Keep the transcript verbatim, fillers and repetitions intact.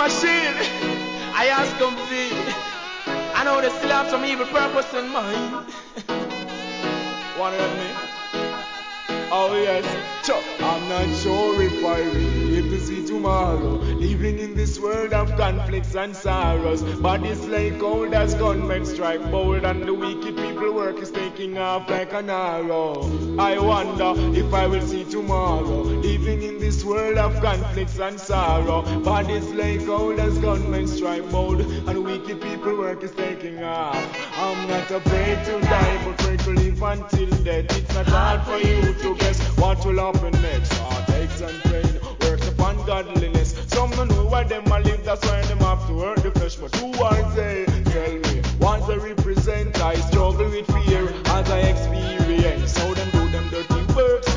my shield. I ask them feel. I know they still have some evil purpose in mind. Wanna let me? Oh yes, Chuck. I'm not sure if I will live to see tomorrow. Living in this world of conflicts and sorrows. Bodies like cold as gunmen strike bold, and the wicked people work is taking off like an arrow. I wonder if I will see tomorrow. Living in this world of conflicts and sorrow. Bodies like cold as gunmen strike bold, and the wicked people work is taking off. I'm not afraid to die, but afraid to live until death. It's not hard for you to guess what will happen next. Heartaches and pain works upon godliness. Some don't know what them